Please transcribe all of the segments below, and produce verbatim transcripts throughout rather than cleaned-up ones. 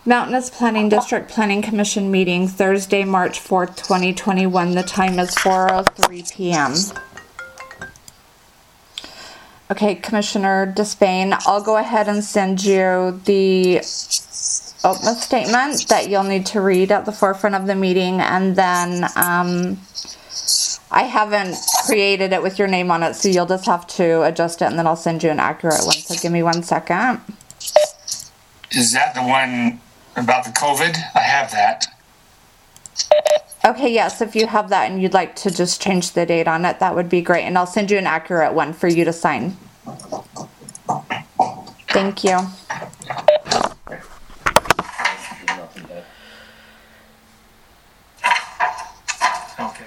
Mountainous Planning District Planning Commission meeting Thursday, March fourth, twenty twenty-one. The time is four oh three p.m. Okay, Commissioner Despain, I'll go ahead and send you the O P M A statement that you'll need to read at the forefront of the meeting, and then um, I haven't created it with your name on it, so you'll just have to adjust it, and then I'll send you an accurate one. So give me one second. Is that the one about the COVID? I have that. Okay, yes, if you have that and you'd like to just change the date on it, that would be great. And I'll send you an accurate one for you to sign. Thank you. Okay.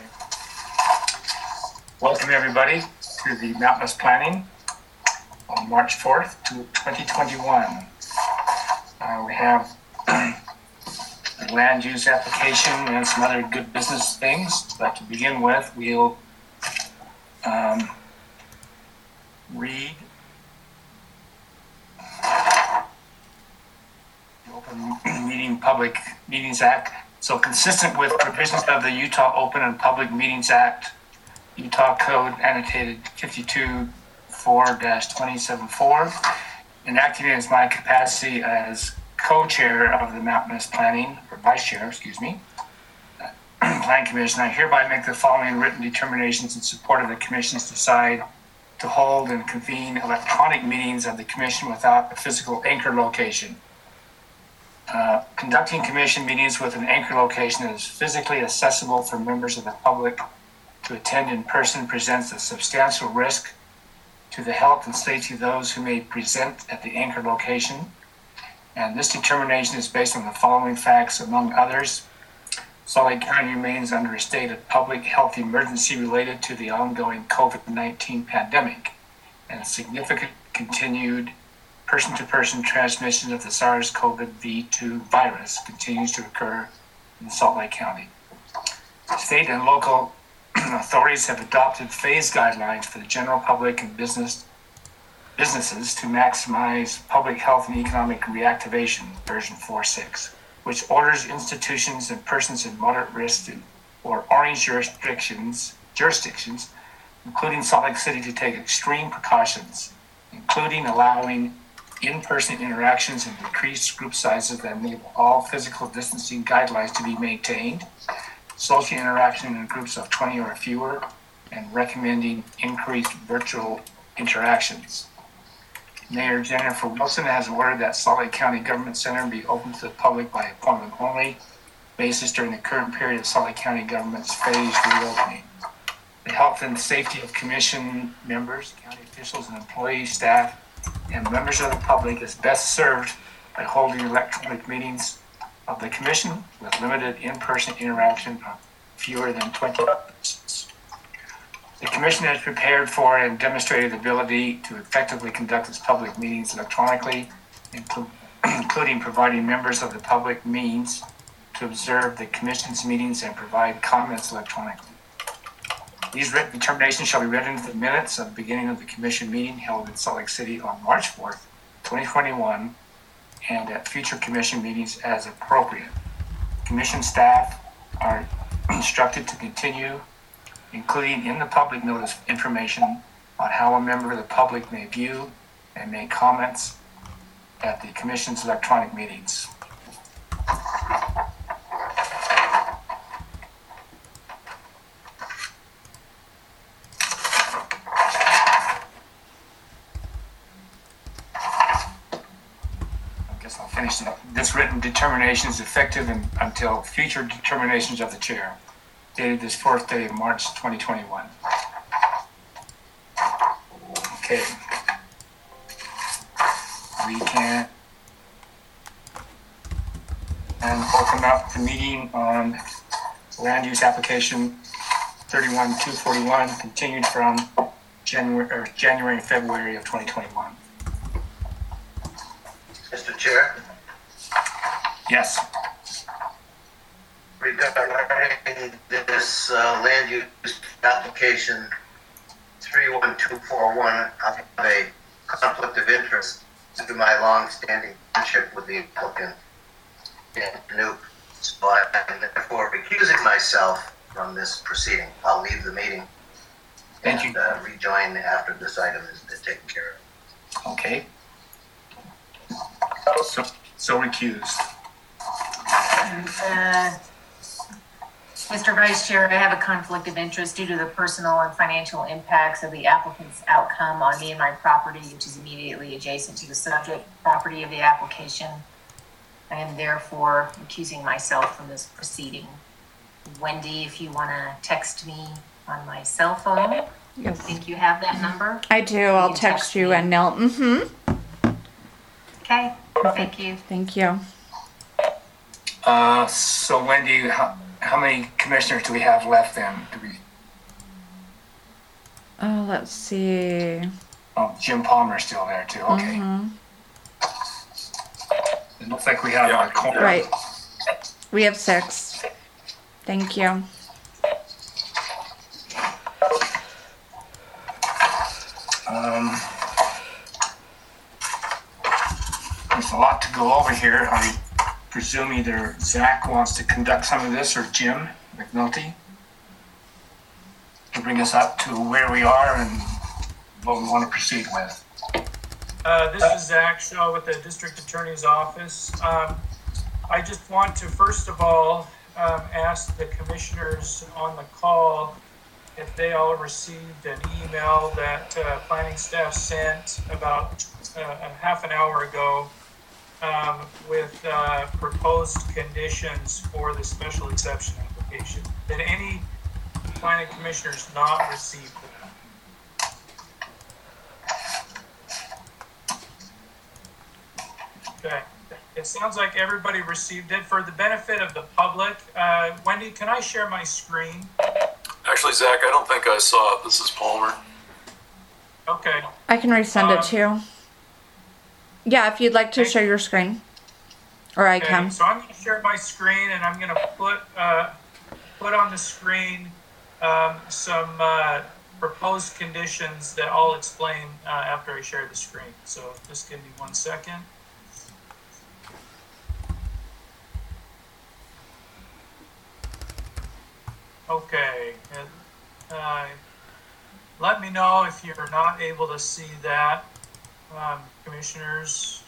Welcome everybody to the Mountainous Planning on March fourth, twenty twenty-one. Uh, we have a land use application and some other good business things. But to begin with, we'll um, read the Open Meeting Public Meetings Act. So consistent with provisions of the Utah Open and Public Meetings Act, Utah Code annotated fifty-two four dash twenty-seven four, and acting as my capacity as co-chair of the Mountainous Planning, or vice chair, excuse me, Planning Commission, I hereby make the following written determinations in support of the Commission's decide to hold and convene electronic meetings of the Commission without a physical anchor location. Uh, conducting Commission meetings with an anchor location that is physically accessible for members of the public to attend in person presents a substantial risk to the health and safety of those who may present at the anchor location. And this determination is based on the following facts, among others. Salt Lake County remains under a state of public health emergency related to the ongoing COVID nineteen pandemic and significant continued person-to-person transmission of the SARS-C o V two virus continues to occur in Salt Lake County. State and local authorities have adopted phased guidelines for the general public and business businesses to maximize public health and economic reactivation, version four point six, which orders institutions and persons in moderate risk or orange jurisdictions, jurisdictions, including Salt Lake City, to take extreme precautions, including allowing in-person interactions and decreased group sizes that enable all physical distancing guidelines to be maintained, social interaction in groups of twenty or fewer, and recommending increased virtual interactions. Mayor Jennifer Wilson has ordered that Salt Lake County Government Center be open to the public by appointment only basis during the current period of Salt Lake County government's phased reopening. The health and safety of commission members, county officials, and employee staff, and members of the public is best served by holding electronic meetings of the commission with limited in-person interaction of fewer than twenty persons. The Commission has prepared for and demonstrated the ability to effectively conduct its public meetings electronically, inclu- including providing members of the public means to observe the Commission's meetings and provide comments electronically. These written determinations shall be read into the minutes of the beginning of the Commission meeting held in Salt Lake City on March fourth, twenty twenty-one, and at future Commission meetings as appropriate. Commission staff are instructed to continue including in the public notice information on how a member of the public may view and make comments at the Commission's electronic meetings. I guess I'll finish it. This written determination is effective in, until future determinations of the chair, dated this fourth day of March twenty twenty-one. Okay. We can and open up the meeting on land use application thirty-one two forty-one, continued from January or January and February of twenty twenty-one. Mister Chair? Yes. Regarding this uh, land use application three one two four one, I have a conflict of interest due to my long-standing friendship with the applicant. Nope. So I am therefore recusing myself from this proceeding. I'll leave the meeting Thank and you. uh, rejoin after this item is taken care of. Okay. So, so recused. Uh, Mister Vice Chair, I have a conflict of interest due to the personal and financial impacts of the applicant's outcome on me and my property, which is immediately adjacent to the subject property of the application. I am therefore recusing myself from this proceeding. Wendy, if you want to text me on my cell phone, I Yes. think you have that number. I do. I'll can text text you me. and Neil. Mm-hmm. Okay, thank you. Thank you. Uh, so Wendy, how, how many commissioners do we have left then? Do we, Oh, let's see. oh, Jim Palmer's still there too. Okay. Mhm. It looks like we have a quorum. Right. We have six. Thank you. Um, there's a lot to go over here. I presume either Zach wants to conduct some of this or Jim McNulty to bring us up to where we are and what we want to proceed with. Uh, this is Zach Shaw with the District Attorney's Office. Um, I just want to first of all um, ask the commissioners on the call if they all received an email that uh, planning staff sent about uh, a half an hour ago um, with uh, proposed conditions for the special exception application. Did any planning commissioners not receive that? Okay. It sounds like everybody received it. For the benefit of the public, uh, Wendy, can I share my screen? Actually, Zach, I don't think I saw it. This is Palmer. Okay. I can resend it Um, to you. Yeah, if you'd like to okay. share your screen. Or I Okay, can. so I'm going to share my screen, and I'm going to put uh, put on the screen um, some uh, proposed conditions that I'll explain uh, after I share the screen. So just give me one second. Okay. and, Uh, let me know if you're not able to see that, um, commissioners.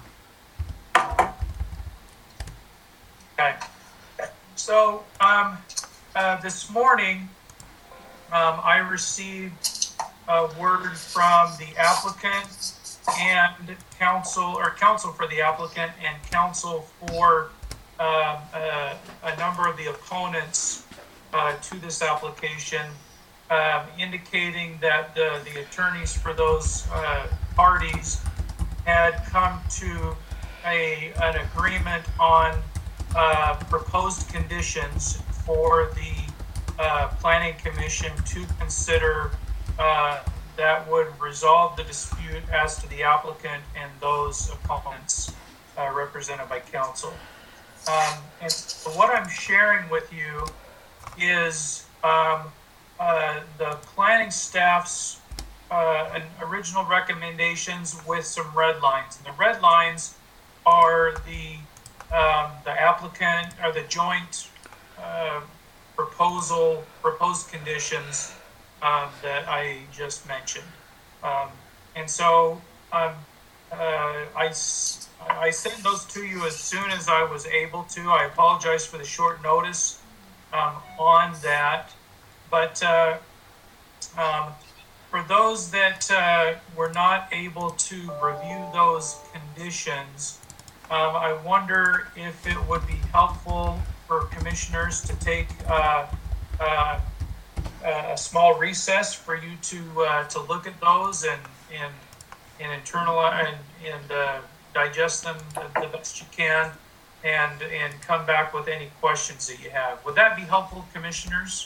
Okay. So um, uh, this morning, um, I received a word from the applicant and counsel, or counsel for the applicant and counsel for um, uh, a number of the opponents uh, to this application, um, indicating that the, the attorneys for those uh, parties had come to a an agreement on uh, proposed conditions for the uh, Planning Commission to consider uh, that would resolve the dispute as to the applicant and those opponents uh, represented by counsel. Um, and so what I'm sharing with you is um, uh, the planning staff's uh, an original recommendations with some red lines. And the red lines are the um, the applicant or the joint uh, proposal proposed conditions um, that I just mentioned. Um, and so um, uh, I, s- I sent those to you as soon as I was able to. I apologize for the short notice um, on that. But uh, um, for those that uh, were not able to review those conditions, um, I wonder if it would be helpful for commissioners to take uh, uh, a small recess for you to uh, to look at those and and and internalize and, and uh, digest them the, the best you can, and and come back with any questions that you have. Would that be helpful, commissioners?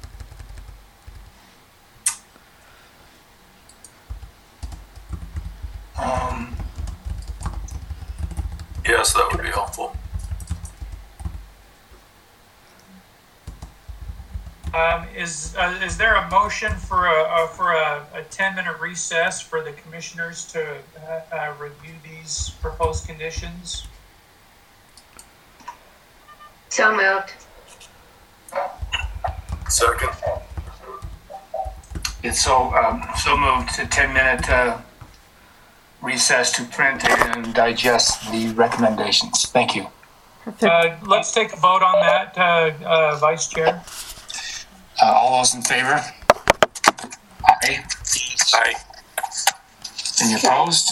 Um, Yes, that would be helpful. Um, is uh, is there a motion for a, a for a, a ten minute recess for the commissioners to uh, uh, review these proposed conditions? So moved. Second. It's so, um, so moved to ten minute, uh, recess to print and digest the recommendations. Thank you. Uh, let's take a vote on that, uh, uh, Vice Chair. Uh, all those in favor? Aye. Aye. Any opposed?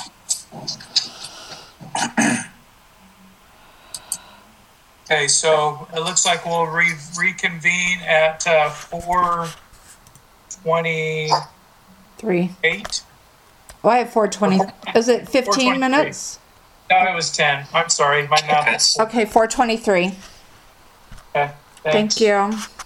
Okay, so it looks like we'll re- reconvene at uh, four twenty-eight. Three. Oh, I have four twenty. Is it fifteen minutes? No, it was ten. I'm sorry, my math. Okay, four twenty-three. Okay, Thank thanks. you.